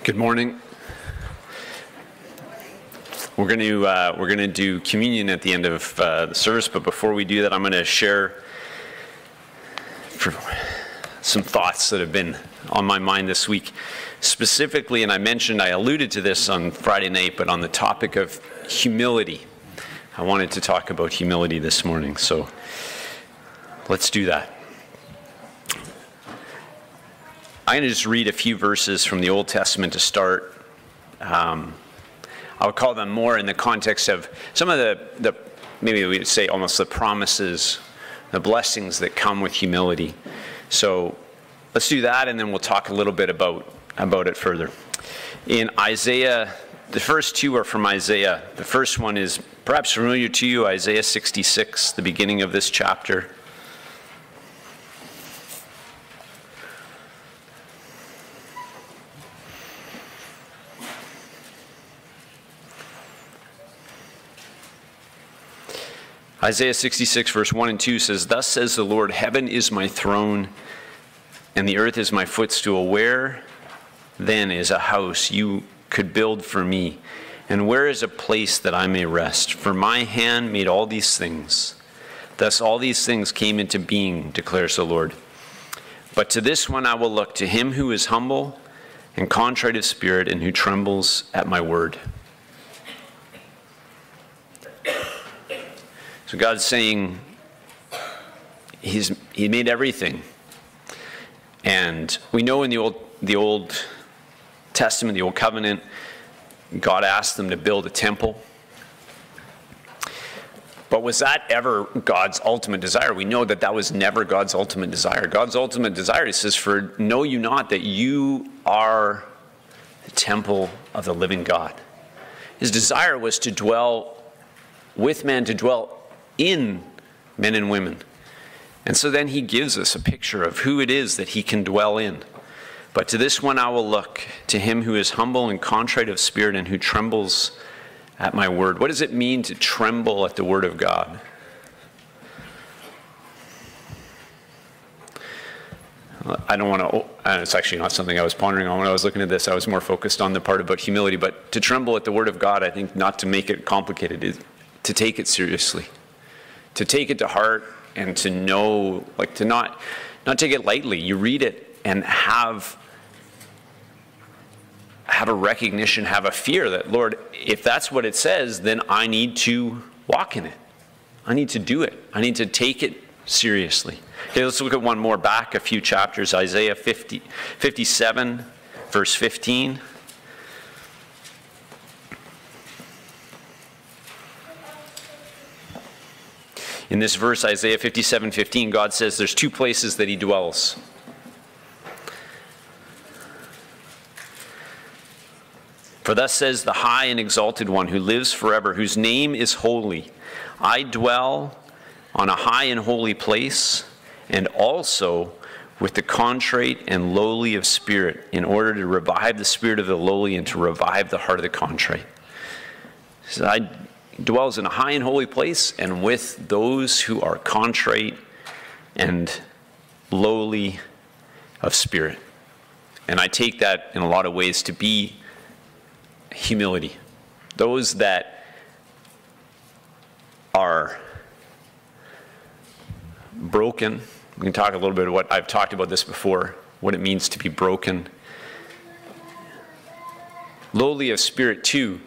Good morning. We're going to do communion at the end of the service, but before we do that, I'm going to share some thoughts that have been on my mind this week. Specifically, and I alluded to this on Friday night, but on the topic of humility. I wanted to talk about humility this morning, so let's do that. I'm going to just read a few verses from the Old Testament to start. I would call them more in the context of some of the maybe we would say almost the promises, the blessings that come with humility. So let's do that, and then we'll talk a little bit about it further. In Isaiah, the first two are from Isaiah. The first one is perhaps familiar to you, Isaiah 66, the beginning of this chapter. Isaiah 66, verse 1 and 2 says, "Thus says the Lord, heaven is my throne, and the earth is my footstool. Where then is a house you could build for me? And where is a place that I may rest? For my hand made all these things. Thus all these things came into being, declares the Lord. But to this one I will look, to him who is humble and contrite of spirit, and who trembles at my word." So God's saying He made everything. And we know in the Old Testament, the Old Covenant, God asked them to build a temple. But was that ever God's ultimate desire? We know that was never God's ultimate desire. God's ultimate desire, He says, "For know you not that you are the temple of the living God." His desire was to dwell with man, to dwell in men and women. And so then He gives us a picture of who it is that He can dwell in. "But to this one I will look, to him who is humble and contrite of spirit, and who trembles at my word." What does it mean to tremble at the word of God? I don't want to, it's actually not something I was pondering on when I was looking at this. I was more focused on the part about humility. But to tremble at the word of God, I think, not to make it complicated, is to take it seriously. To take it to heart and to know, like to not take it lightly. You read it and have a recognition, have a fear that, Lord, if that's what it says, then I need to walk in it. I need to do it. I need to take it seriously. Okay, let's look at one more back a few chapters. Isaiah 57, verse 15. In this verse, Isaiah 57:15, God says there's two places that He dwells. "For thus says the high and exalted one who lives forever, whose name is holy. I dwell on a high and holy place, and also with the contrite and lowly of spirit, in order to revive the spirit of the lowly and to revive the heart of the contrite." So I dwells in a high and holy place, and with those who are contrite and lowly of spirit. And I take that in a lot of ways to be humility. Those that are broken. We can talk a little bit about what I've talked about this before, what it means to be broken. Lowly of spirit too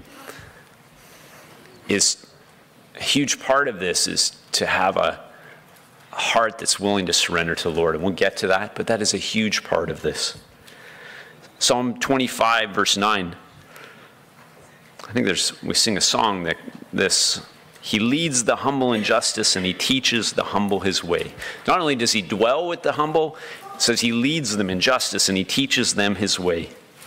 is a huge part of this, is to have a heart that's willing to surrender to the Lord. And we'll get to that, but that is a huge part of this. Psalm 25, verse 9. I think we sing a song that He leads the humble in justice, and He teaches the humble His way. Not only does He dwell with the humble, it says He leads them in justice and He teaches them His way.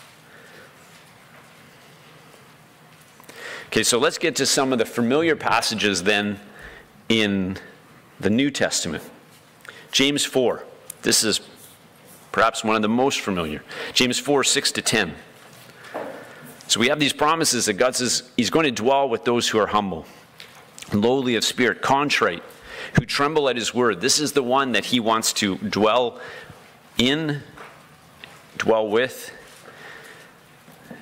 Okay, so let's get to some of the familiar passages then in the New Testament. James 4. This is perhaps one of the most familiar. James 4, 6-10. So we have these promises that God says He's going to dwell with those who are humble, lowly of spirit, contrite, who tremble at His word. This is the one that He wants to dwell in, dwell with.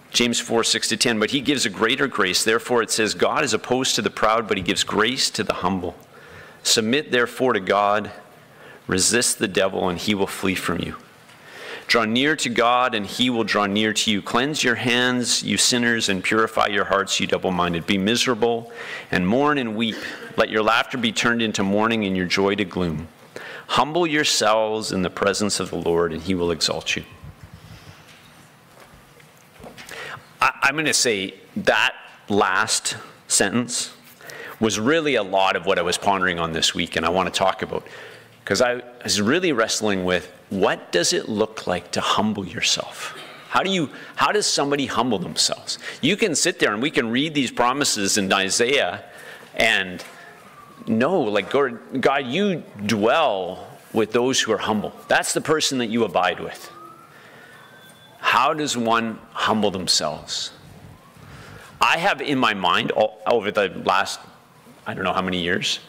James 4:6-10, but he gives a greater grace. Therefore it says, God is opposed to the proud, but he gives grace to the humble. Submit therefore to God, resist the devil, and he will flee from you. Draw near to God, and he will draw near to you. Cleanse your hands, you sinners, and purify your hearts, you double-minded. Be miserable, and mourn and weep. Let your laughter be turned into mourning, and your joy to gloom. Humble yourselves in the presence of the Lord, and he will exalt you. I'm going to say that last sentence was really a lot of what I was pondering on this week, and I want to talk about. Because I was really wrestling with, what does it look like to humble yourself? How does somebody humble themselves? You can sit there and we can read these promises in Isaiah and know, like, God, you dwell with those who are humble. That's the person that you abide with. How does one humble themselves? I have in my mind, over the last, I don't know how many years,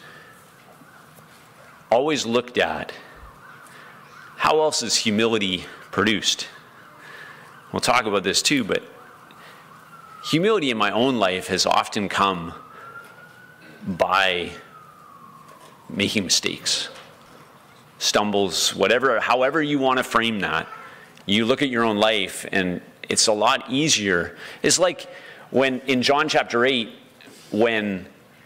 always looked at how else is humility produced. We'll talk about this too, but humility in my own life has often come by making mistakes, stumbles, whatever, however you want to frame that. You look at your own life and it's a lot easier. It's like when in John chapter 8, when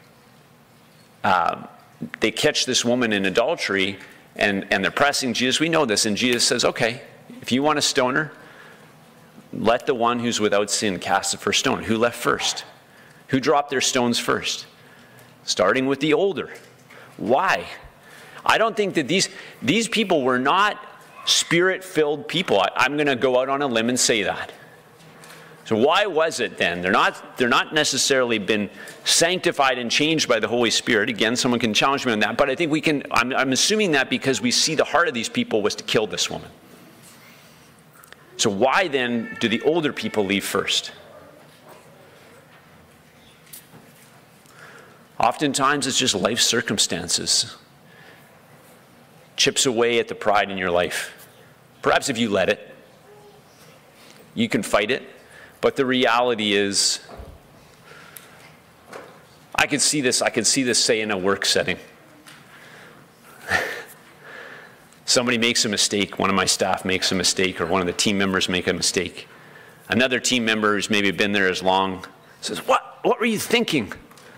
they catch this woman in adultery and they're pressing Jesus. We know this. And Jesus says, okay, if you want to stone her, let the one who's without sin cast the first stone. Who left first? Who dropped their stones first? Starting with the older. Why? I don't think that these people were not spirit-filled people. I'm going to go out on a limb and say that. So why was it then? They're not necessarily been sanctified and changed by the Holy Spirit. Again, someone can challenge me on that, but I think we can, I'm assuming that because we see the heart of these people was to kill this woman. So why then do the older people leave first? Oftentimes it's just life circumstances. Chips away at the pride in your life. Perhaps if you let it, you can fight it. But the reality is, I could see this, say, in a work setting. Somebody makes a mistake, one of my staff makes a mistake, or one of the team members make a mistake. Another team member who's maybe been there as long says, what were you thinking?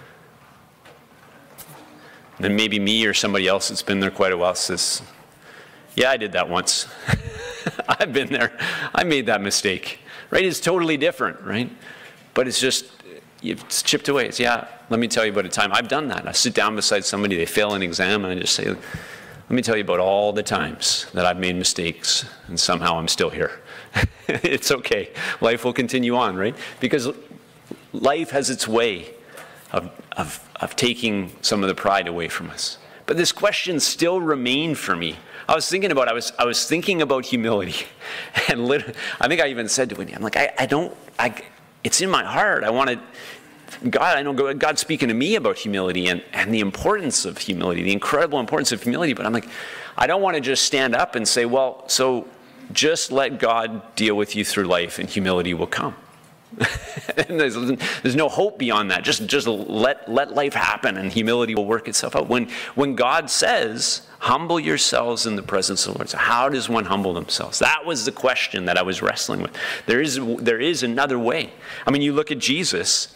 And then maybe me or somebody else that's been there quite a while says, yeah, I did that once. I've been there. I made that mistake. Right? It's totally different, right? But it's just, it's chipped away. It's, yeah, let me tell you about a time. I've done that. I sit down beside somebody, they fail an exam, and I just say, let me tell you about all the times that I've made mistakes, and somehow I'm still here. It's okay. Life will continue on, right? Because life has its way of taking some of the pride away from us. But this question still remained for me. I was thinking about humility, and I think I even said to Wendy, I'm like, it's in my heart. I know God's speaking to me about humility and the importance of humility, the incredible importance of humility. But I'm like, I don't want to just stand up and say, well, so just let God deal with you through life, and humility will come. And there's no hope beyond that. Just let life happen, and humility will work itself out. When God says, humble yourselves in the presence of the Lord. So how does one humble themselves? That was the question that I was wrestling with. There is another way. I mean, you look at Jesus.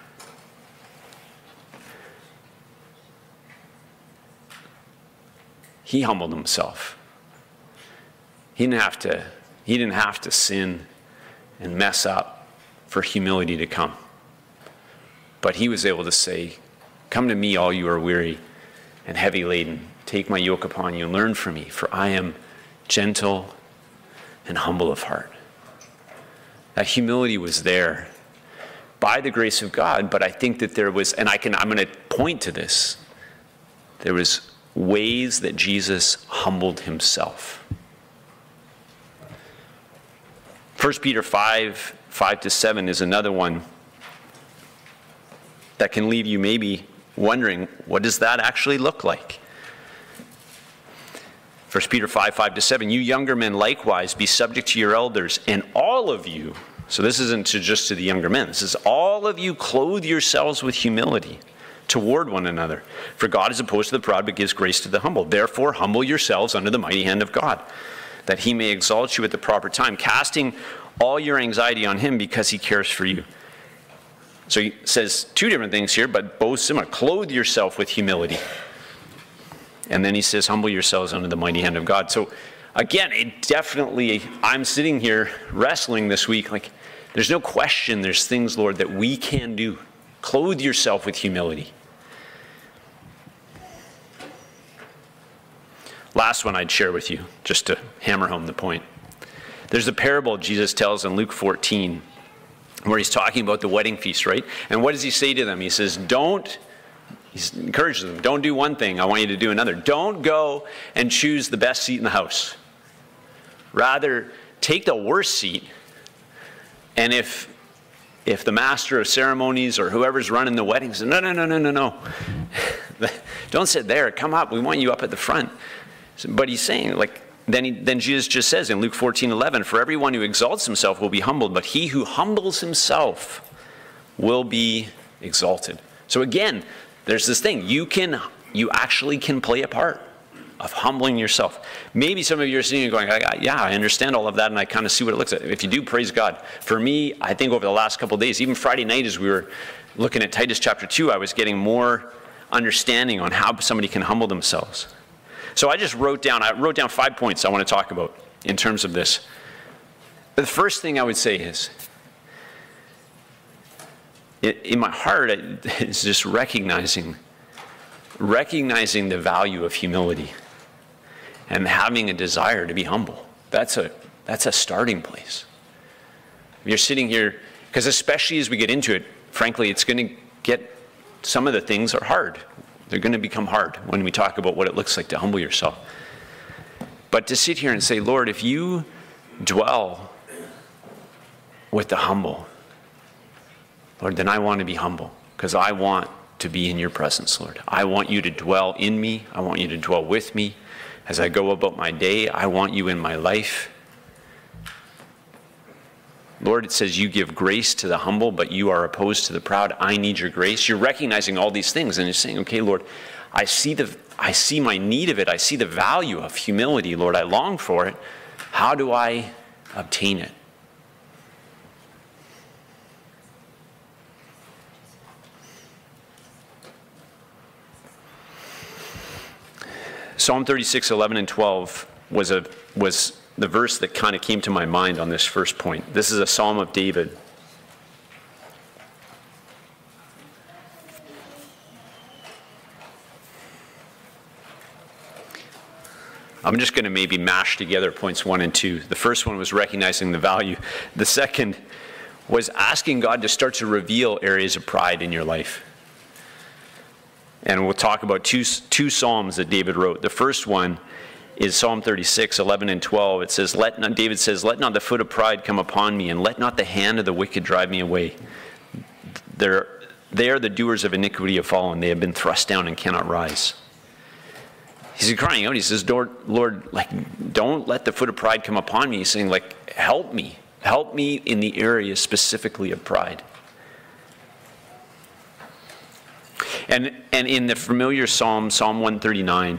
He humbled himself. He didn't have to sin and mess up for humility to come. But he was able to say, come to me, all you are weary and heavy laden. Take my yoke upon you and learn from me, for I am gentle and humble of heart. That humility was there by the grace of God, but I think that there was, and I'm going to point to this, there was ways that Jesus humbled himself. 1 Peter 5:5-7 is another one that can leave you maybe wondering, what does that actually look like? 1 Peter 5:5-7, you younger men likewise be subject to your elders, and all of you So this isn't just to the younger men. This is all of you clothe yourselves with humility toward one another. For God is opposed to the proud, but gives grace to the humble. Therefore, humble yourselves under the mighty hand of God, that he may exalt you at the proper time, casting all your anxiety on him because he cares for you. So he says two different things here, but both similar. Clothe yourself with humility. And then he says, humble yourselves under the mighty hand of God. So again, I'm sitting here wrestling this week, like, there's no question there's things, Lord, that we can do. Clothe yourself with humility. Last one I'd share with you, just to hammer home the point. There's a parable Jesus tells in Luke 14, where he's talking about the wedding feast, right? And what does he say to them? He says, he encourages them, don't do one thing, I want you to do another. Don't go and choose the best seat in the house. Rather, take the worst seat, and if the master of ceremonies or whoever's running the wedding says, no. Don't sit there, come up, we want you up at the front. But he's saying, like, then Jesus just says in Luke 14:11, for everyone who exalts himself will be humbled, but he who humbles himself will be exalted. So again, there's this thing, you actually can play a part of humbling yourself. Maybe some of you are sitting and going, yeah, I understand all of that, and I kind of see what it looks like. If you do, praise God. For me, I think over the last couple of days, even Friday night as we were looking at Titus chapter 2, I was getting more understanding on how somebody can humble themselves. So I wrote down 5 points I want to talk about in terms of this. The first thing I would say is, in my heart, it's just recognizing the value of humility and having a desire to be humble. That's a starting place. You're sitting here, because especially as we get into it, frankly, it's going to get, some of the things are hard. They're going to become hard when we talk about what it looks like to humble yourself. But to sit here and say, Lord, if you dwell with the humble, Lord, then I want to be humble, because I want to be in your presence, Lord. I want you to dwell in me. I want you to dwell with me. As I go about my day, I want you in my life. Lord, it says you give grace to the humble, but you are opposed to the proud. I need your grace. You're recognizing all these things, and you're saying, okay, Lord, I see my need of it. I see the value of humility, Lord. I long for it. How do I obtain it? Psalm 36, 11 and 12 was the verse that kind of came to my mind on this first point. This is a Psalm of David. I'm just going to maybe mash together points 1 and 2. The first one was recognizing the value. The second was asking God to start to reveal areas of pride in your life. And we'll talk about two Psalms that David wrote. The first one is Psalm 36, 11 and 12. It says, David says, let not the foot of pride come upon me, and let not the hand of the wicked drive me away. They are the doers of iniquity have fallen. They have been thrust down and cannot rise. He's crying out. He says, Lord, like, don't let the foot of pride come upon me. He's saying, like, help me. Help me in the area specifically of pride. And in the familiar Psalm 139,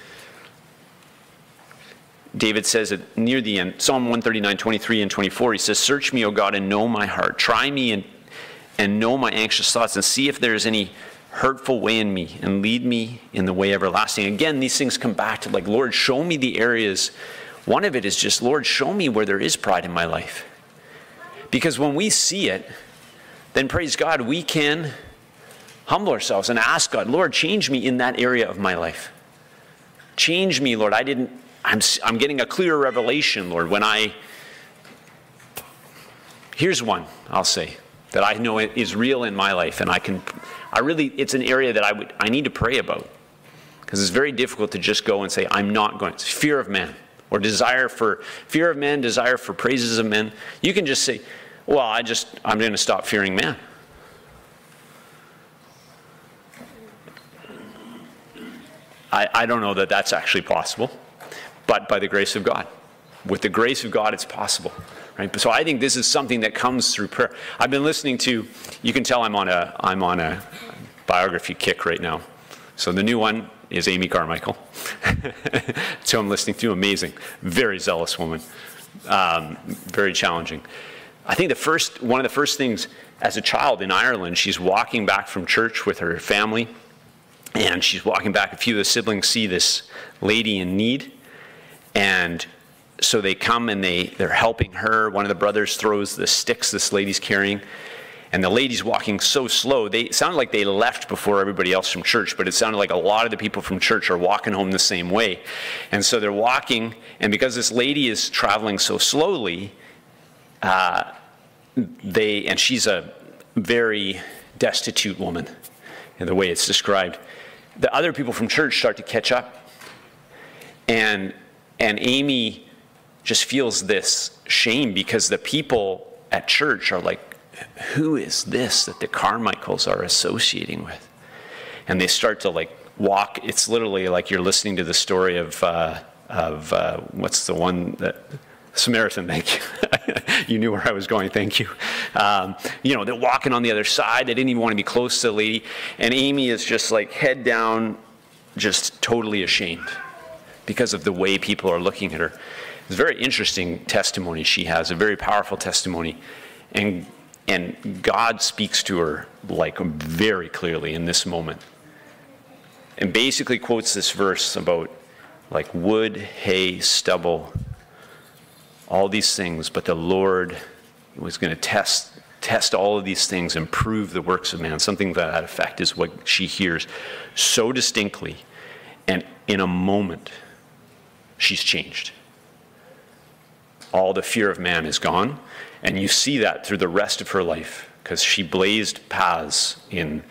David says it near the end, Psalm 139, 23 and 24, he says, search me, O God, and know my heart. Try me and know my anxious thoughts, and see if there is any hurtful way in me, and lead me in the way everlasting. Again, these things come back to, like, Lord, show me the areas. One of it is just, Lord, show me where there is pride in my life. Because when we see it, then praise God, we can humble ourselves and ask God, Lord, change me in that area of my life. Change me, Lord. I'm getting a clearer revelation, Lord, here's one, I'll say, that I know is real in my life, and it's an area that I need to pray about. Because it's very difficult to just go and say, I'm not going. It's fear of man, or fear of man, desire for praises of men. You can just say, well, I'm going to stop fearing man. I don't know that that's actually possible, but by the grace of God. With the grace of God, it's possible. Right? So I think this is something that comes through prayer. I've been listening to, you can tell I'm on a biography kick right now. So the new one is Amy Carmichael. So I'm listening to, amazing, very zealous woman, very challenging. I think one of the first things as a child in Ireland, she's walking back from church with her family, and she's walking back. A few of the siblings see this lady in need, and so they come and they're helping her. One of the brothers throws the sticks this lady's carrying, and the lady's walking so slow. It sounded like they left before everybody else from church, but it sounded like a lot of the people from church are walking home the same way. And so they're walking, and because this lady is traveling so slowly, and she's a very destitute woman, in the way it's described, the other people from church start to catch up. And Amy just feels this shame because the people at church are like, who is this that the Carmichaels are associating with? And they start to like walk. It's literally like you're listening to the story of what's the one that, Samaritan, thank you. You knew where I was going, thank you. They're walking on the other side. They didn't even want to be close to the lady. And Amy is just like head down, just totally ashamed because of the way people are looking at her. It's a very interesting testimony she has, a very powerful testimony. And God speaks to her like very clearly in this moment. And basically quotes this verse about like wood, hay, stubble, all these things, but the Lord was going to test all of these things and prove the works of man. Something to that effect is what she hears so distinctly. And in a moment, she's changed. All the fear of man is gone. And you see that through the rest of her life, because she blazed paths in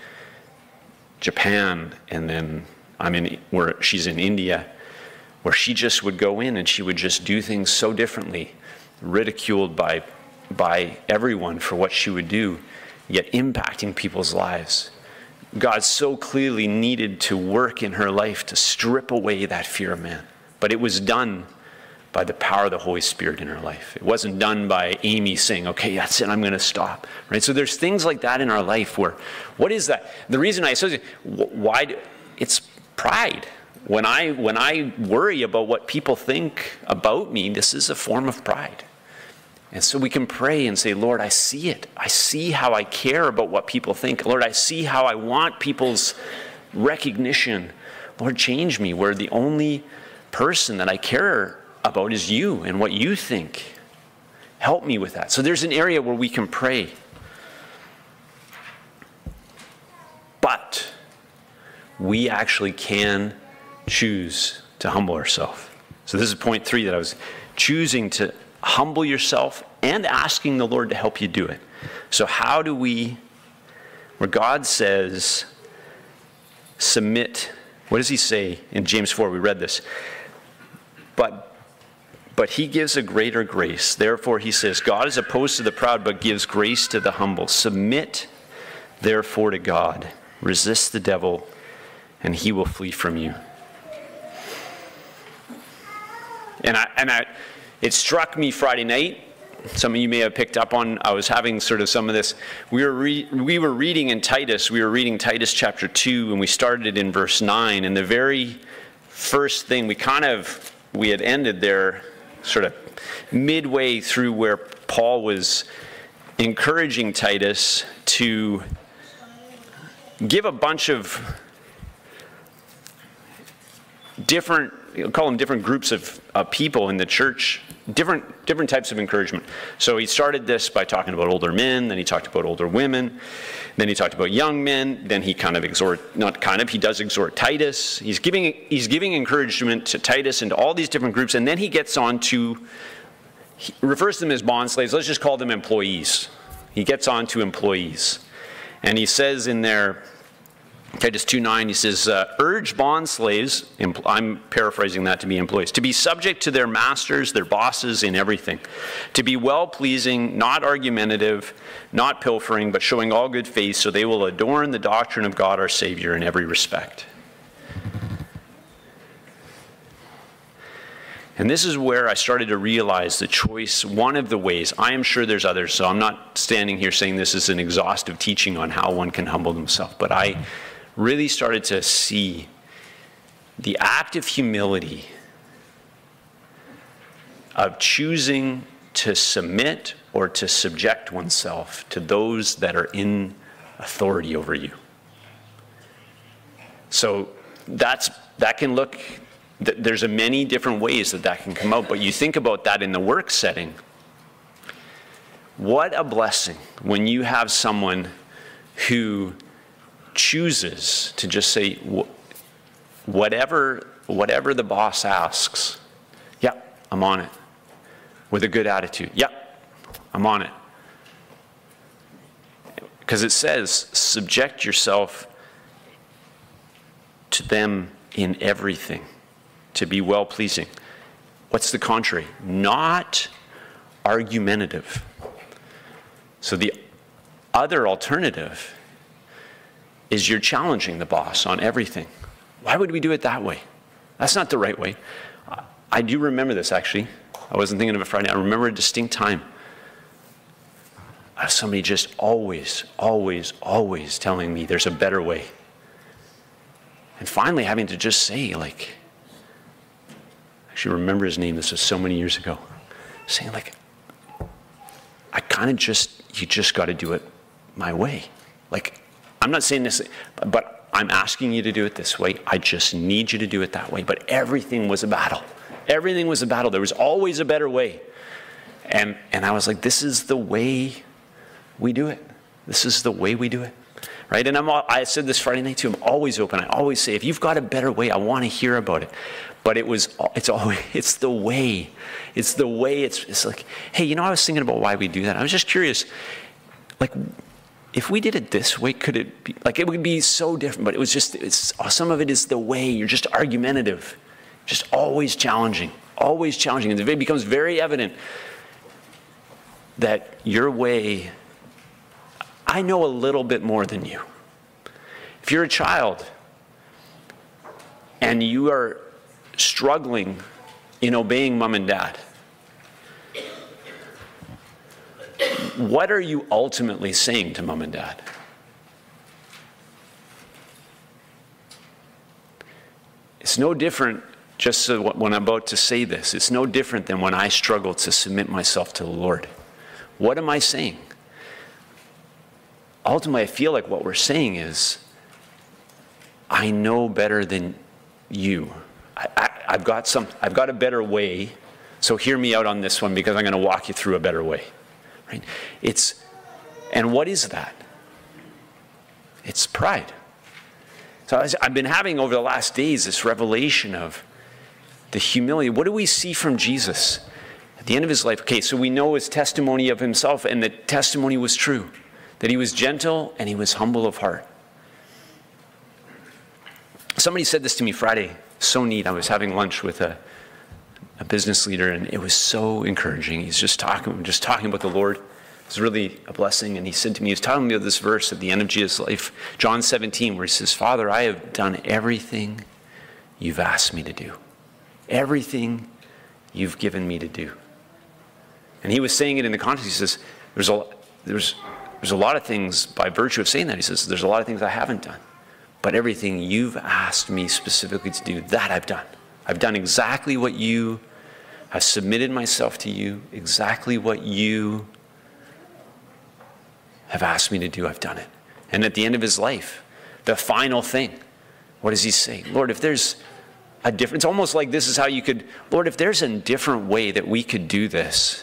Japan, and then where she's in India, where she just would go in and she would just do things so differently, ridiculed by everyone for what she would do, yet impacting people's lives. God so clearly needed to work in her life to strip away that fear of man. But it was done by the power of the Holy Spirit in her life. It wasn't done by Amy saying, okay, that's it, I'm going to stop. Right? So there's things like that in our life where, what is that? The reason I associate, it's pride. When I worry about what people think about me, this is a form of pride. And so we can pray and say, Lord, I see it. I see how I care about what people think. Lord, I see how I want people's recognition. Lord, change me, where the only person that I care about is you and what you think. Help me with that. So there's an area where we can pray. But we actually can choose to humble ourselves. So this is point 3 that I was choosing to humble yourself and asking the Lord to help you do it. So how do we, where God says, submit, what does he say in James 4? We read this. But he gives a greater grace. Therefore, he says, God is opposed to the proud, but gives grace to the humble. Submit, therefore, to God. Resist the devil, and he will flee from you. And it struck me Friday night. Some of you may have picked up on, I was having sort of some of this. We were reading in Titus. We were reading Titus chapter 2, and we started it in verse 9. And the very first thing, we had ended there sort of midway through where Paul was encouraging Titus to give a bunch of different, call them different groups of people in the church, different types of encouragement. So he started this by talking about older men, then he talked about older women, then he talked about young men, then he he does exhort Titus. He's giving encouragement to Titus and to all these different groups, and then he gets on to, he refers to them as bond slaves, let's just call them employees. He gets on to employees. And he says in there, Titus 2:9, he says, urge bond slaves, I'm paraphrasing that to be employees, to be subject to their masters, their bosses in everything, to be well-pleasing, not argumentative, not pilfering, but showing all good faith, so they will adorn the doctrine of God our Savior in every respect. And this is where I started to realize the choice, one of the ways, I am sure there's others, so I'm not standing here saying this is an exhaustive teaching on how one can humble himself, but I really started to see the act of humility of choosing to submit or to subject oneself to those that are in authority over you. So that can look, there's many different ways that can come out, but you think about that in the work setting. What a blessing when you have someone who chooses to just say, whatever the boss asks, yeah, I'm on it. With a good attitude. Yeah, I'm on it. Because it says, subject yourself to them in everything, to be well-pleasing. What's the contrary? Not argumentative. So the other alternative is you're challenging the boss on everything. Why would we do it that way? That's not the right way. I do remember this, actually. I wasn't thinking of it Friday. I remember a distinct time of somebody just always telling me there's a better way. And finally having to just say, like, I actually remember his name, this was so many years ago, saying, like, you just got to do it my way. Like, I'm not saying this, but I'm asking you to do it this way. I just need you to do it that way. But everything was a battle. Everything was a battle. There was always a better way. And I was like, this is the way we do it. This is the way we do it. Right? And I said this Friday night too. I'm always open. I always say, if you've got a better way, I want to hear about it. But it's the way. It's the way. It's like, hey, I was thinking about why we do that. I was just curious, like, if we did it this way, could it be, like, it would be so different, but some of it is the way. You're just argumentative, just always challenging. And it becomes very evident that your way, I know a little bit more than you. If you're a child and you are struggling in obeying mom and dad, what are you ultimately saying to mom and dad? It's no different, just so when I'm about to say this, it's no different than when I struggle to submit myself to the Lord. What am I saying? Ultimately, I feel like what we're saying is, I know better than you. I've got a better way, so hear me out on this one because I'm going to walk you through a better way. Right? And what is that? It's pride. So I've been having over the last days this revelation of the humility. What do we see from Jesus at the end of his life? Okay, so we know his testimony of himself, and the testimony was true, that he was gentle and he was humble of heart. Somebody said this to me Friday, so neat. I was having lunch with a business leader, and it was so encouraging. He's just talking about the Lord. It was really a blessing. And he said to me, he was telling me of this verse at the end of Jesus' life, John 17, where he says, Father, I have done everything you've asked me to do. Everything you've given me to do. And he was saying it in the context, he says, there's a lot of things, by virtue of saying that, he says, there's a lot of things I haven't done. But everything you've asked me specifically to do, that I've done. I've done exactly what you, I've submitted myself to you, exactly what you have asked me to do, I've done it. And at the end of his life, the final thing, what does he say? Lord, if there's a different, it's almost like this is how you could, Lord, if there's a different way that we could do this,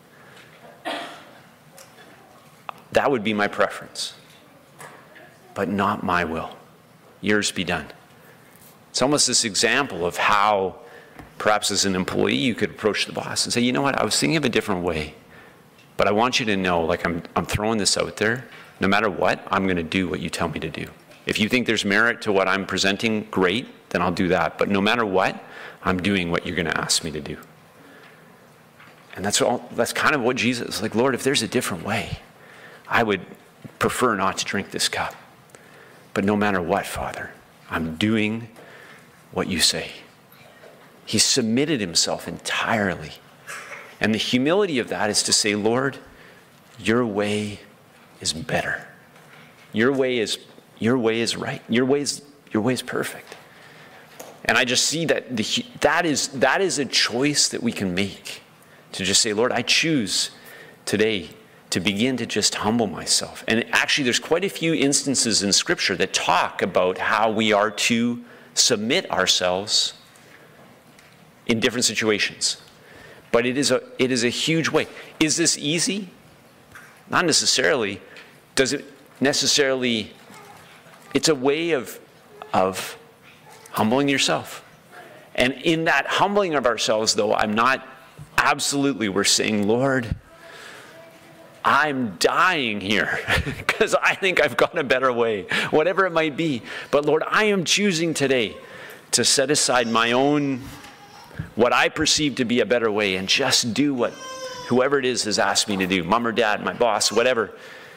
that would be my preference. But not my will. Yours be done. It's almost this example of how, perhaps as an employee, you could approach the boss and say, you know what, I was thinking of a different way, but I want you to know, like, I'm throwing this out there. No matter what, I'm going to do what you tell me to do. If you think there's merit to what I'm presenting, great, then I'll do that. But no matter what, I'm doing what you're going to ask me to do. And that's kind of what Jesus is like, Lord, if there's a different way, I would prefer not to drink this cup. But no matter what, Father, I'm doing what you say. He submitted himself entirely. And the humility of that is to say, Lord, your way is better. Your way is right. Your way is perfect. And I just see that that is a choice that we can make, to just say, Lord, I choose today to begin to just humble myself. And actually, there's quite a few instances in Scripture that talk about how we are to submit ourselves in different situations. But it is a huge way. Is this easy? Not necessarily. Does it necessarily? It's a way of humbling yourself. And in that humbling of ourselves, though, we're saying, Lord, I'm dying here because I think I've got a better way, whatever it might be. But Lord, I am choosing today to set aside my own, what I perceive to be a better way, and just do what whoever it is has asked me to do, mom or dad, my boss, whatever.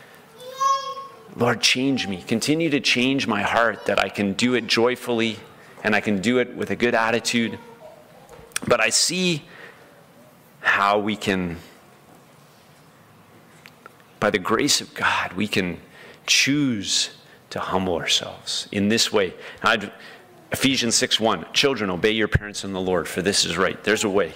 Lord, change me. Continue to change my heart, that I can do it joyfully and I can do it with a good attitude. But I see how we can, by the grace of God, we can choose to humble ourselves in this way. Ephesians 6:1, children, obey your parents in the Lord, for this is right. There's a way.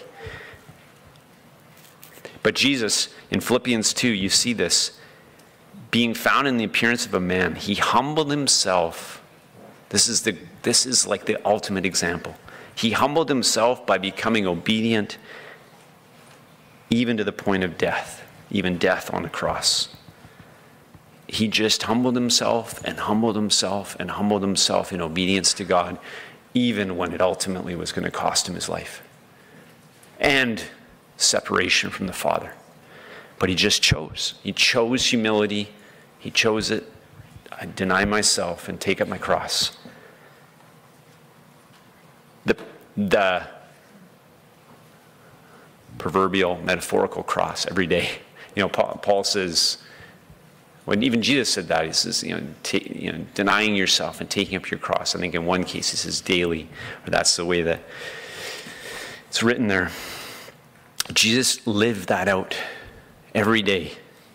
But Jesus, in Philippians 2, you see this, being found in the appearance of a man, he humbled himself. This is like the ultimate example. He humbled himself by becoming obedient even to the point of death, even death on a cross. He just humbled himself and humbled himself and humbled himself in obedience to God, even when it ultimately was going to cost him his life and separation from the Father. But he just chose. He chose humility. He chose it. I deny myself and take up my cross. The proverbial metaphorical cross every day. Paul says, when even Jesus said that, he says, denying yourself and taking up your cross. I think in one case he says daily, or that's the way that it's written there. Jesus lived that out every day.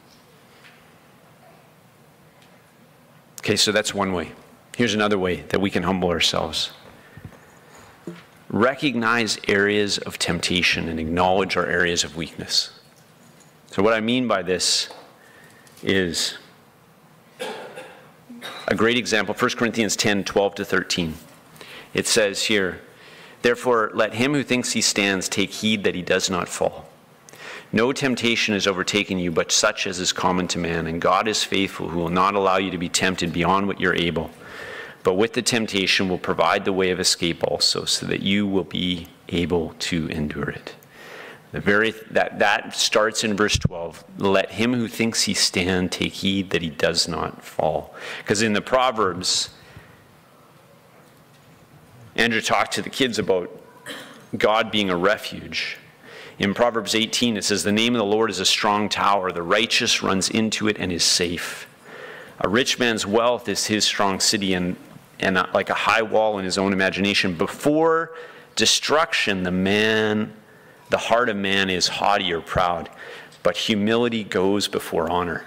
Okay, so that's one way. Here's another way that we can humble ourselves. Recognize areas of temptation and acknowledge our areas of weakness. So what I mean by this is a great example, 1 Corinthians 10:12-13. It says here, therefore, let him who thinks he stands take heed that he does not fall. No temptation has overtaken you, but such as is common to man, and God is faithful, who will not allow you to be tempted beyond what you're able, but with the temptation will provide the way of escape also, so that you will be able to endure it. That starts in verse 12. Let him who thinks he stand take heed that he does not fall. Because in the Proverbs, Andrew talked to the kids about God being a refuge. In Proverbs 18, it says, the name of the Lord is a strong tower. The righteous runs into it and is safe. A rich man's wealth is his strong city, and like a high wall in his own imagination. Before destruction, the heart of man is haughty or proud, but humility goes before honor.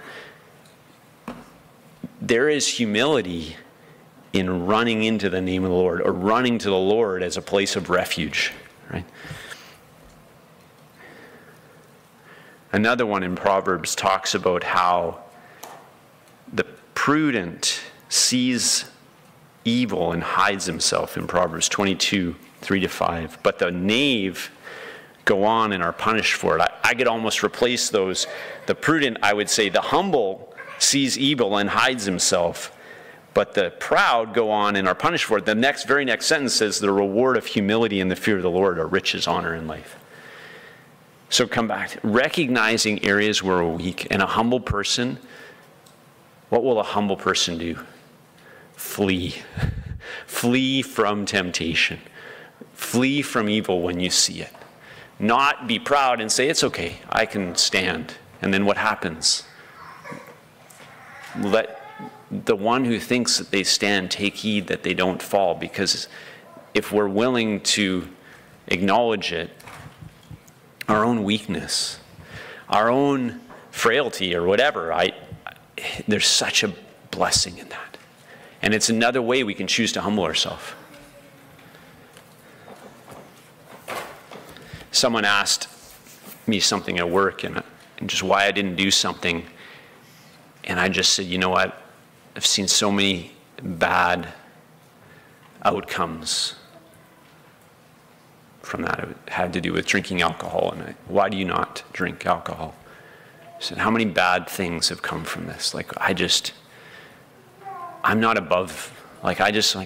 There is humility in running into the name of the Lord, or running to the Lord as a place of refuge, right? Another one in Proverbs talks about how the prudent sees evil and hides himself in Proverbs 22:3-5. But the knave go on and are punished for it. I could almost replace those. The prudent, I would say, the humble sees evil and hides himself, but the proud go on and are punished for it. The very next sentence says, the reward of humility and the fear of the Lord are riches, honor, and life. So come back to recognizing areas where we're weak. And a humble person, what will a humble person do? Flee. Flee from temptation. Flee from evil when you see it. Not be proud and say, it's okay, I can stand. And then what happens? Let the one who thinks that they stand take heed that they don't fall. Because if we're willing to acknowledge it, our own weakness, our own frailty or whatever, there's such a blessing in that. And it's another way we can choose to humble ourselves. Someone asked me something at work and just why I didn't do something. And I just said, you know what? I've seen so many bad outcomes from that. It had to do with drinking alcohol. And why do you not drink alcohol? I said, how many bad things have come from this? Like, I'm not above, like, I just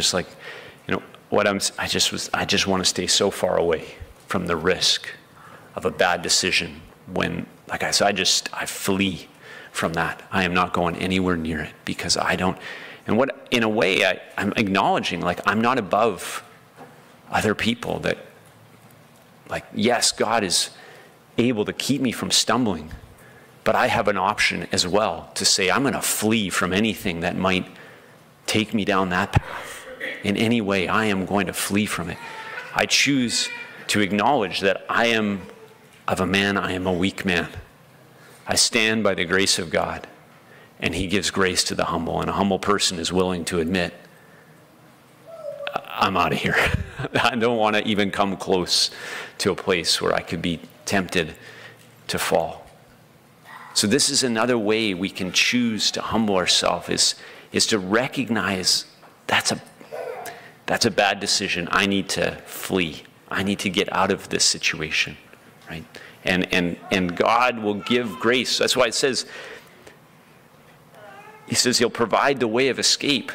want to stay so far away from the risk of a bad decision when, like I said, I flee from that. I am not going anywhere near it because I don't, and what, in a way, I'm acknowledging, like, I'm not above other people that, like, yes, God is able to keep me from stumbling, but I have an option as well to say, I'm going to flee from anything that might take me down that path. In any way, I am going to flee from it. I choose to acknowledge that I am of a man, I am a weak man. I stand by the grace of God, and he gives grace to the humble, and a humble person is willing to admit, I'm out of here. I don't want to even come close to a place where I could be tempted to fall. So this is another way we can choose to humble ourselves, is to recognize that's a bad decision. I need to flee. I need to get out of this situation, right? And God will give grace. That's why it says, he says he'll provide the way of escape.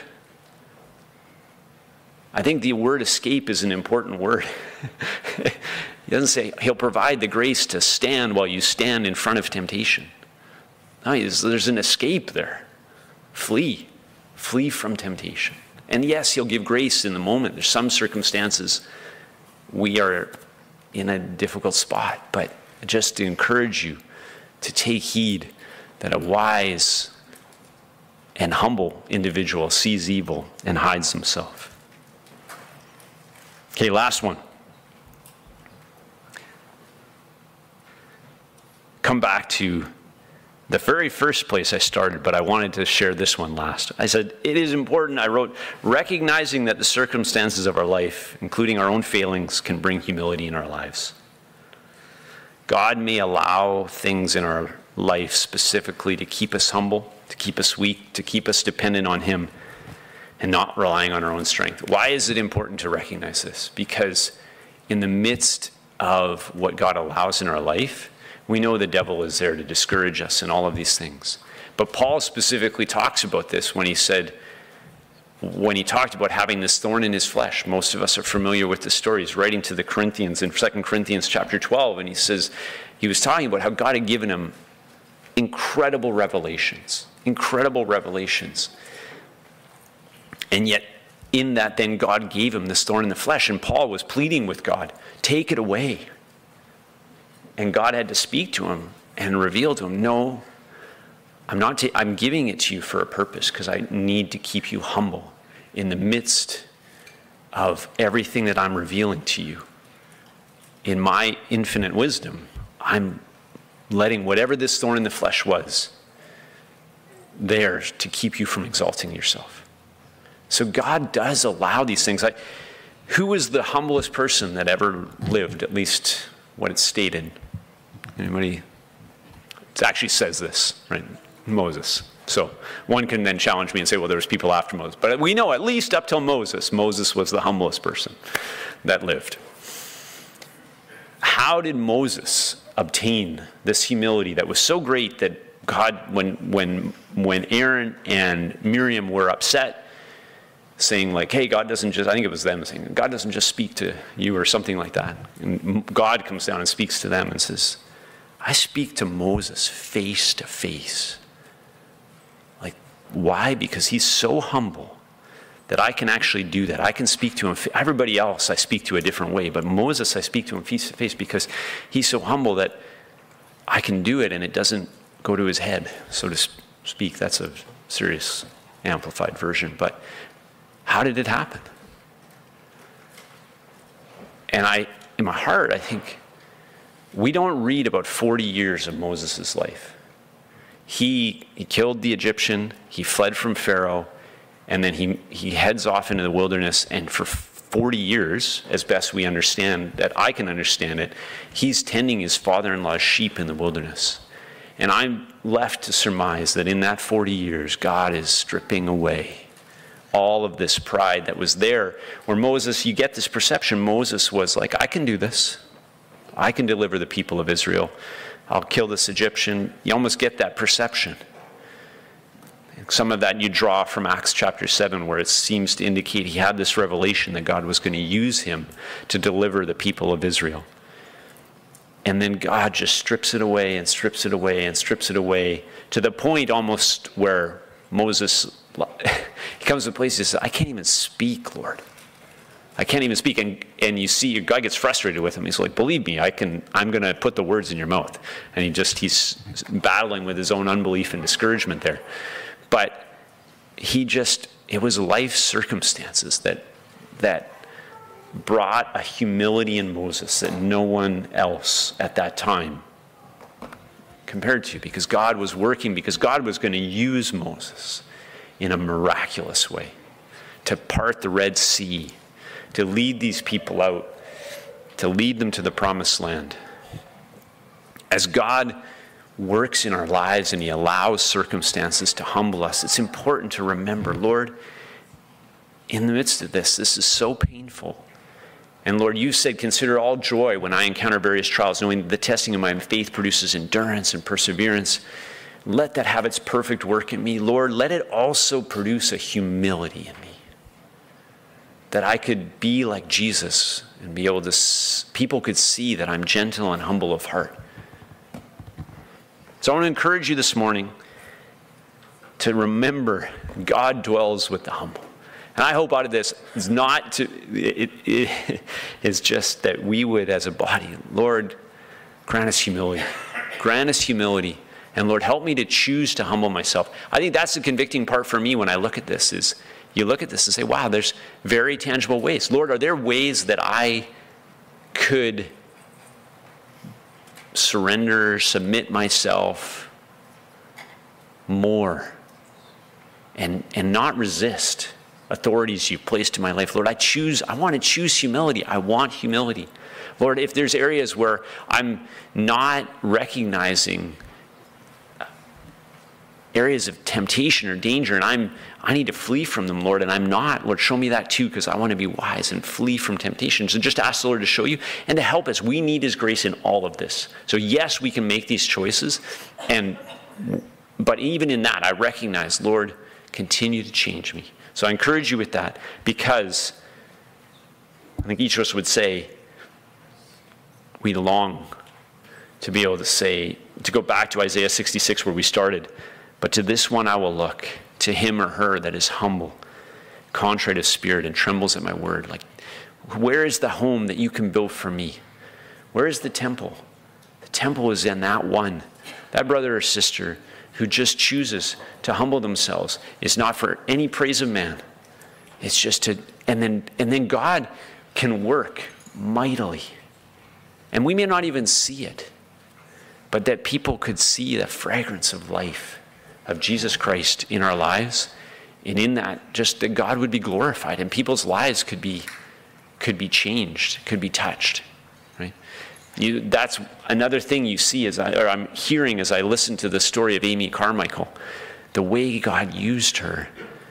I think the word escape is an important word. He doesn't say he'll provide the grace to stand while you stand in front of temptation. No, there's an escape there. Flee from temptation. And yes, he'll give grace in the moment. There's some circumstances we are in a difficult spot, but just to encourage you to take heed that a wise and humble individual sees evil and hides himself. Okay, last one. Come back to the very first place I started, but I wanted to share this one last. I said, it is important, I wrote, recognizing that the circumstances of our life, including our own failings, can bring humility in our lives. God may allow things in our life specifically to keep us humble, to keep us weak, to keep us dependent on him, and not relying on our own strength. Why is it important to recognize this? Because in the midst of what God allows in our life, we know the devil is there to discourage us and all of these things. But Paul specifically talks about this when he talked about having this thorn in his flesh. Most of us are familiar with the story. He's writing to the Corinthians in 2 Corinthians chapter 12, and he says, he was talking about how God had given him incredible revelations. And yet, in that, then God gave him this thorn in the flesh, and Paul was pleading with God, take it away. And God had to speak to him and reveal to him, no, I'm giving it to you for a purpose, because I need to keep you humble in the midst of everything that I'm revealing to you. In my infinite wisdom, I'm letting whatever this thorn in the flesh was there to keep you from exalting yourself. So God does allow these things. Who was the humblest person that ever lived, at least what it's stated? Anybody? It actually says this, right? Moses. So one can then challenge me and say, well, there was people after Moses. But we know at least up till Moses was the humblest person that lived. How did Moses obtain this humility that was so great that God, when Aaron and Miriam were upset, saying like, hey, God doesn't just, I think it was them saying, God doesn't just speak to you or something like that. And God comes down and speaks to them and says, I speak to Moses face to face. Like, why? Because he's so humble that I can actually do that. I can speak to him. Everybody else I speak to a different way, but Moses I speak to him face to face because he's so humble that I can do it and it doesn't go to his head, so to speak. That's a serious amplified version, but how did it happen? And in my heart, I think, we don't read about 40 years of Moses' life. He killed the Egyptian, he fled from Pharaoh, and then he heads off into the wilderness, and for 40 years, as best we understand, that I can understand it, he's tending his father-in-law's sheep in the wilderness. And I'm left to surmise that in that 40 years, God is stripping away all of this pride that was there, where Moses, you get this perception, Moses was like, I can do this. I can deliver the people of Israel. I'll kill this Egyptian. You almost get that perception. Some of that you draw from Acts chapter 7, where it seems to indicate he had this revelation that God was going to use him to deliver the people of Israel. And then God just strips it away and strips it away and strips it away, to the point almost where Moses, he comes to a place he says, I can't even speak, Lord. I can't even speak. And you see, God gets frustrated with him. He's like, believe me, I'm going to put the words in your mouth. And he's battling with his own unbelief and discouragement there. But it was life circumstances that brought a humility in Moses that no one else at that time compared to, because God was working, because God was going to use Moses in a miraculous way to part the Red Sea, to lead these people out, to lead them to the promised land. As God works in our lives and he allows circumstances to humble us, it's important to remember, Lord, in the midst of this is so painful. And Lord, you said, consider all joy when I encounter various trials, knowing the testing of my faith produces endurance and perseverance. Let that have its perfect work in me. Lord, let it also produce a humility in me, that I could be like Jesus and be able to, people could see that I'm gentle and humble of heart. So I want to encourage you this morning to remember God dwells with the humble. And I hope out of this is not to, it is just that we would as a body, Lord, grant us humility. Grant us humility. And Lord, help me to choose to humble myself. I think that's the convicting part for me when I look at this, is you look at this and say, wow, there's very tangible ways. Lord, are there ways that I could surrender, submit myself more and not resist authorities you've placed in my life? Lord, I want to choose humility. I want humility. Lord, if there's areas where I'm not recognizing areas of temptation or danger, and I need to flee from them, Lord, and I'm not, Lord, show me that too, because I want to be wise and flee from temptation. So just ask the Lord to show you and to help us. We need his grace in all of this. So yes, we can make these choices, but even in that, I recognize, Lord, continue to change me. So I encourage you with that, because I think each of us would say, we long to be able to say, to go back to Isaiah 66 where we started, but to this one I will look, to him or her that is humble, contrite of spirit, and trembles at my word. Like, where is the home that you can build for me? Where is the temple? The temple is in that one. That brother or sister who just chooses to humble themselves is not for any praise of man. It's just to, and then God can work mightily. And we may not even see it, but that people could see the fragrance of life of Jesus Christ in our lives, and in that, just that God would be glorified and people's lives could be changed, could be touched, right? That's another thing you see I'm hearing as I listen to the story of Amy Carmichael, the way God used her,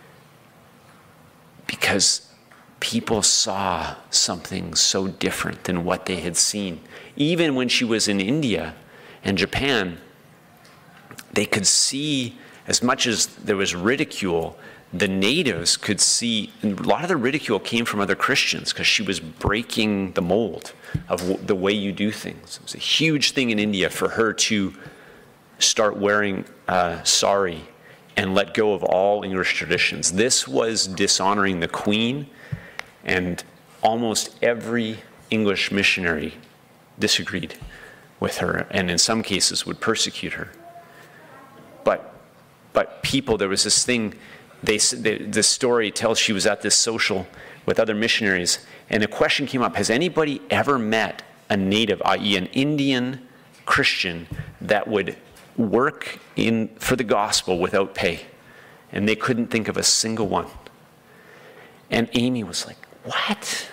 because people saw something so different than what they had seen. Even when she was in India and Japan, they could see, as much as there was ridicule, the natives could see, and a lot of the ridicule came from other Christians because she was breaking the mold of the way you do things. It was a huge thing in India for her to start wearing sari and let go of all English traditions. This was dishonoring the Queen, and almost every English missionary disagreed with her, and in some cases would persecute her. But people, there was this thing, the story tells she was at this social with other missionaries, and a question came up: has anybody ever met a native, i.e. an Indian Christian, that would work for the gospel without pay? And they couldn't think of a single one. And Amy was like, what?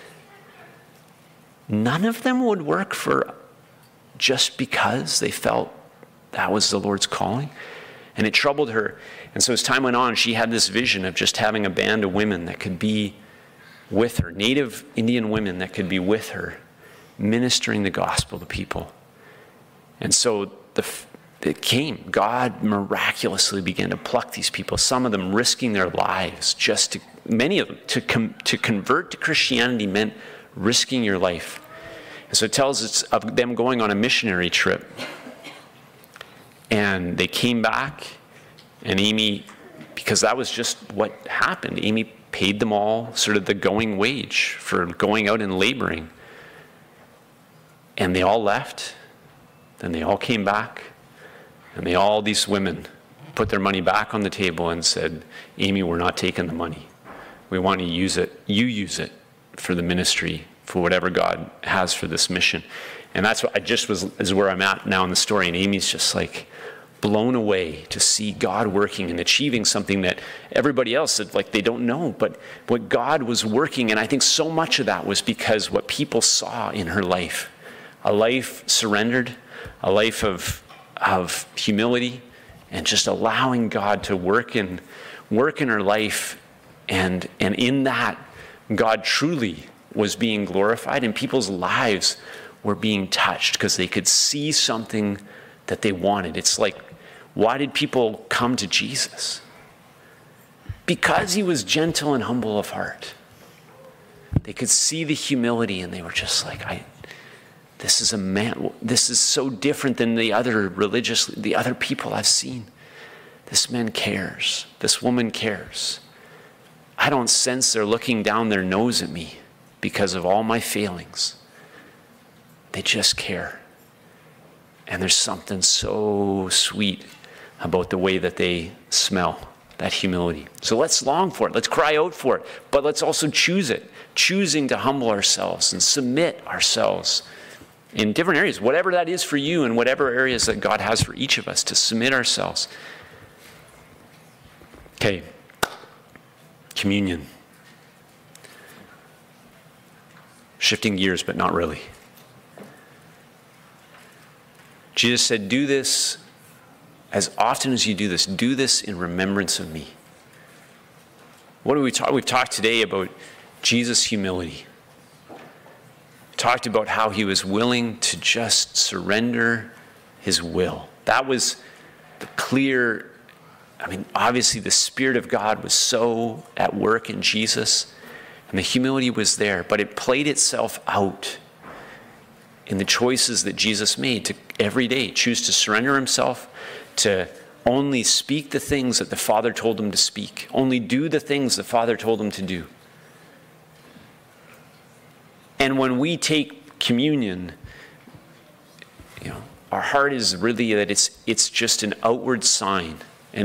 None of them would work for just because they felt that was the Lord's calling? And it troubled her. And so as time went on, she had this vision of just having a band of women that could be with her, native Indian women that could be with her, ministering the gospel to people. And so it came. God miraculously began to pluck these people, some of them risking their lives many of them, to convert to Christianity meant risking your life. And so it tells us of them going on a missionary trip. And they came back, and Amy, because that was just what happened, Amy paid them all sort of the going wage for going out and laboring. And they all left, then they all came back, and these women put their money back on the table and said, Amy, we're not taking the money. We want to use it. You use it for the ministry, for whatever God has for this mission. And that's what is where I'm at now in the story. And Amy's just like blown away to see God working and achieving something that everybody else said, like, they don't know. But what God was working, and I think so much of that was because what people saw in her life. A life surrendered, a life of humility, and just allowing God to work in her life. And in that, God truly was being glorified, and people's lives were being touched because they could see something that they wanted. It's like, why did people come to Jesus? Because he was gentle and humble of heart. They could see the humility, and they were just like, this is a man, this is so different than the other people I've seen. This man cares. This woman cares. I don't sense they're looking down their nose at me because of all my failings. They just care. And there's something so sweet about the way that they smell, that humility. So let's long for it. Let's cry out for it. But let's also choose it. Choosing to humble ourselves and submit ourselves in different areas, whatever that is for you, and whatever areas that God has for each of us, to submit ourselves. Okay. Communion. Shifting gears, but not really. Jesus said, do this as often as you do this in remembrance of me. What do we talk? We've talked today about Jesus' humility. Talked about how he was willing to just surrender his will. That was the clear, obviously the Spirit of God was so at work in Jesus, and the humility was there, but it played itself out in the choices that Jesus made to every day choose to surrender himself, to only speak the things that the Father told him to speak, only do the things the Father told him to do. And when we take communion, our heart is really that it's just an outward sign,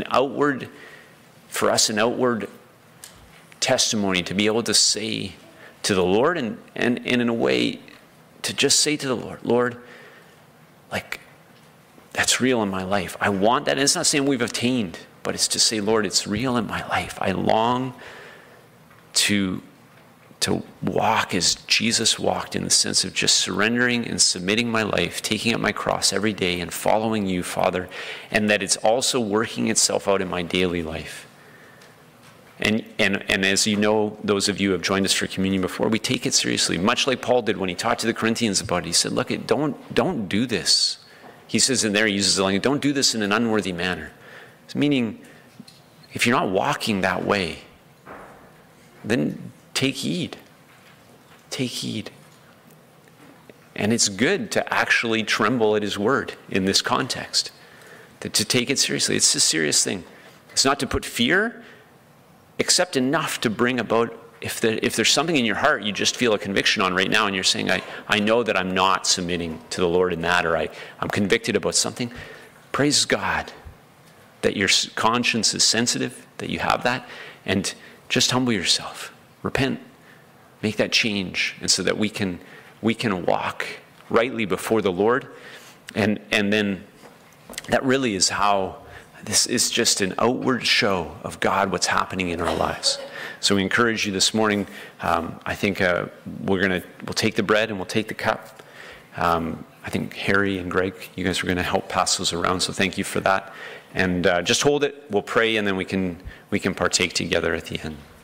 for us, an outward testimony to be able to say to the Lord, and in a way to just say to the Lord, like, that's real in my life. I want that. And it's not saying we've attained, but it's to say, Lord, it's real in my life. I long to walk as Jesus walked, in the sense of just surrendering and submitting my life, taking up my cross every day and following you, Father, and that it's also working itself out in my daily life. And as you know, those of you who have joined us for communion before, we take it seriously, much like Paul did when he talked to the Corinthians about it. He said, look, don't do this. He says in there, he uses the language, don't do this in an unworthy manner. It's meaning, if you're not walking that way, then take heed. Take heed. And it's good to actually tremble at his word in this context, to take it seriously. It's a serious thing. It's not to put fear, except enough to bring about, if there's something in your heart you just feel a conviction on right now, and you're saying, I know that I'm not submitting to the Lord in that, or I'm convicted about something, praise God that your conscience is sensitive, that you have that, and just humble yourself. Repent. Make that change, and so that we can walk rightly before the Lord. And then that really is how this is just an outward show of God, what's happening in our lives. So we encourage you this morning. I think we'll take the bread and we'll take the cup. I think Harry and Greg, you guys are going to help pass those around. So thank you for that. And just hold it. We'll pray, and then we can partake together at the end.